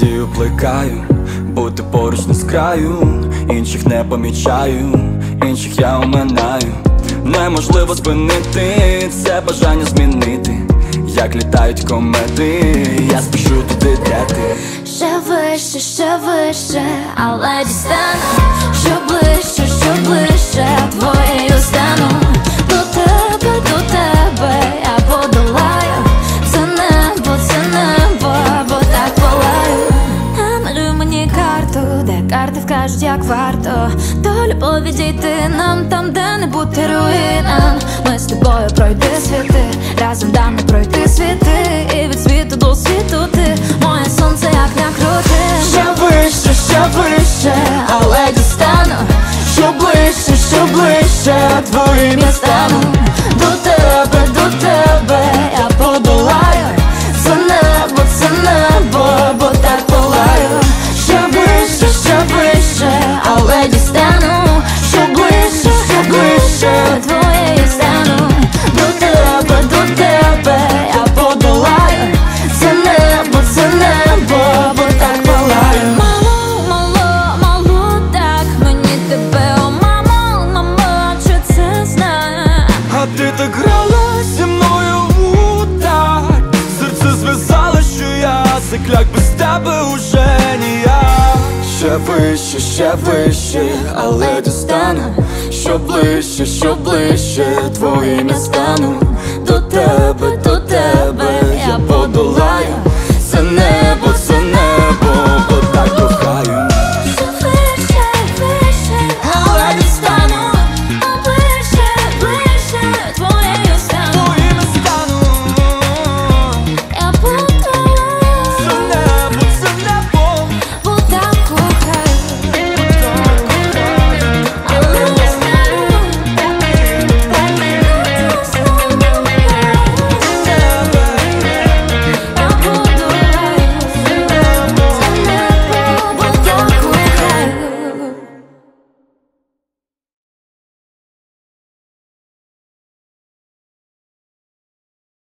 надію плекаю, бути поруч не з краю. Інших не помічаю, інших я оминаю. Неможливо спинити це бажання змінити, як літають комети. Я спішу туди, де ти. Ще вище, але дістану. Що ближче, твоєю стану. До тебе я подолаю. Це небо, бо так палаю. Намалюй мені карту, де карти вкажуть, як варто до любові дійти нам, там, де не бути руїнам. Ми з тобою пройти світи, разом дам пройти світи. І від світу до світу ти, моє сонце, як не крути. Ще вище, але дістану. Що ближче, твоїм я стану. До тебе я подолаю. Це небо, бо так палаю. Ще вище, але дістану. Що ближче, твоєю стану. До тебе я подолаю. Це небо, бо так палаю. Мало, так мені тебе, о мамо, чи це знає? А ти так грала зі мною у так. Серце зв'язало, що я закляк, без тебе уже ніяк. Ще вище, але дістану. Що ближче, твоїм я стану. До тебе